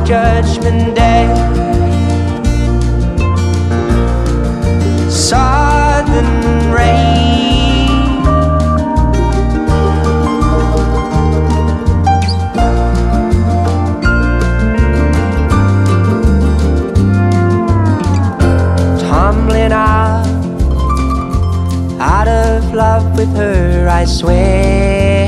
Judgment Day. Southern rain, tumbling out of love with her, I swear.